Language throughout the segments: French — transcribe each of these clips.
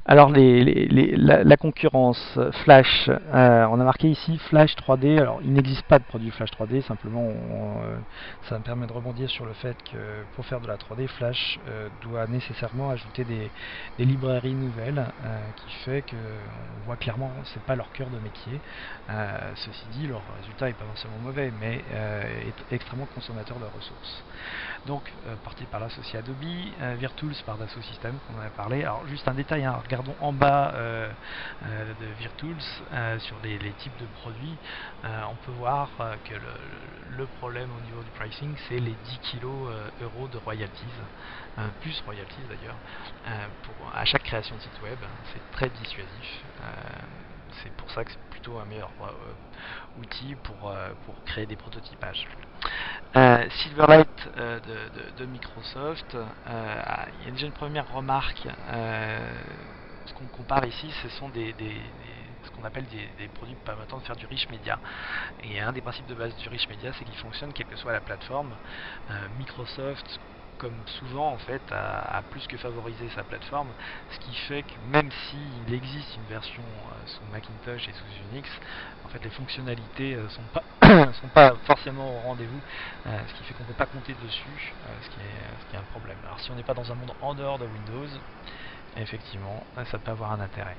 Alors la concurrence Flash, on a marqué ici Flash 3D. Alors il n'existe pas de produit Flash 3D, simplement ça me permet de rebondir sur le fait que pour faire de la 3D, Flash doit nécessairement ajouter des librairies nouvelles, qui fait qu'on voit clairement que c'est pas leur cœur de métier. Ceci dit, leur résultat est pas forcément mauvais, mais est extrêmement consommateur de ressources. Donc porté par l'associé Adobe, Virtools par Dassault Systèmes, qu'on en a parlé. Alors juste un détail, hein, regardons en bas de Virtools sur les types de produits. On peut voir que le problème au niveau du pricing, c'est les 10 kilos euros de royalties, plus royalties d'ailleurs, à chaque création de site web. C'est très dissuasif. C'est pour ça que c'est plutôt un meilleur outil pour créer des prototypages. Silverlight de Microsoft, il y a déjà une première remarque. Ce qu'on compare ici, ce sont ce qu'on appelle des produits permettant de faire du rich media. Et un des principes de base du rich media, c'est qu'il fonctionne quelle que soit la plateforme. Microsoft, comme souvent en fait, a plus que favorisé sa plateforme, ce qui fait que même s'il existe une version sous Macintosh et sous Unix, en fait les fonctionnalités sont pas forcément au rendez-vous, ce qui fait qu'on ne peut pas compter dessus, ce qui est un problème. Alors si on n'est pas dans un monde en dehors de Windows, effectivement, ça peut avoir un intérêt.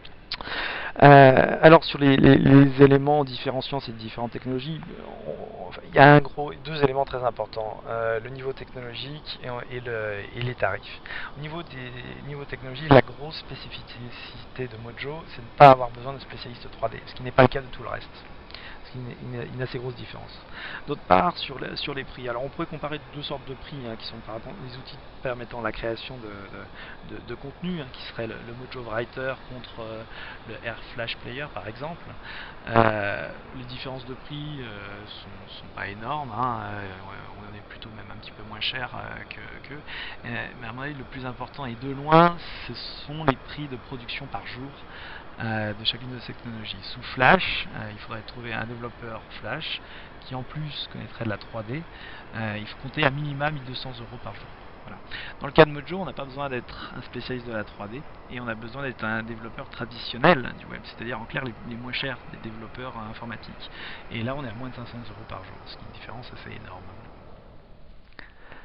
Alors sur les éléments différenciant ces différentes technologies, il y a deux éléments très importants, le niveau technologique et les tarifs. Au niveau des niveaux technologiques, la grosse spécificité de Mojo, c'est de ne pas avoir besoin de spécialistes 3D, ce qui n'est pas le cas de tout le reste. Une assez grosse différence. D'autre part, sur les prix, alors on pourrait comparer deux sortes de prix, qui sont par exemple les outils permettant la création de contenu, qui serait le Mojo Writer contre le AirFlash Player par exemple. Les différences de prix sont pas énormes, on est plutôt même un petit peu moins cher qu'eux. Mais à mon avis, le plus important et de loin, ce sont les prix de production par jour de chacune de ces technologies. Sous Flash, il faudrait trouver un développeur Flash qui en plus connaîtrait de la 3D. Il faut compter à minima 1200 euros par jour. Voilà. Dans le cas de Mojo, on n'a pas besoin d'être un spécialiste de la 3D et on a besoin d'être un développeur traditionnel du web, c'est-à-dire en clair les moins chers des développeurs informatiques. Et là, on est à moins de 500 euros par jour, ce qui est une différence assez énorme.